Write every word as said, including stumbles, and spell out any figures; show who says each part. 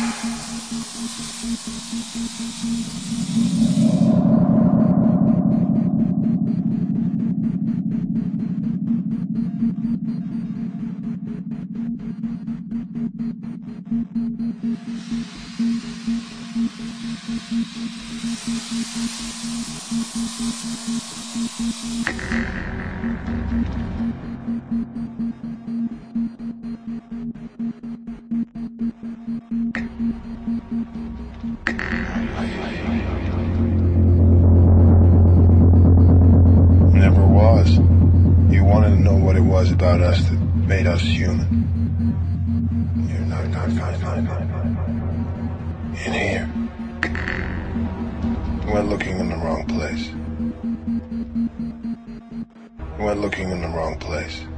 Speaker 1: Never was. You wanted to know what it was about us that made us human. You're not, not, not, not, not, not. In here. We're looking in the wrong place. We're looking in the wrong place.